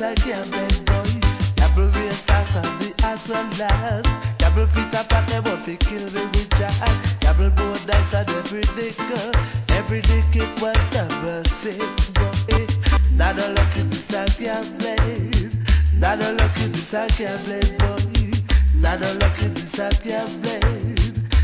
I can't blame boy. Double race as and the as well last. Double Peter Pat never fi kill me with jazz. Double board dice and every dick. Every dick it was number six boy. Not a lucky this I can't blame. Not a lucky this I can't blame boy. Not a lucky this I can't blame.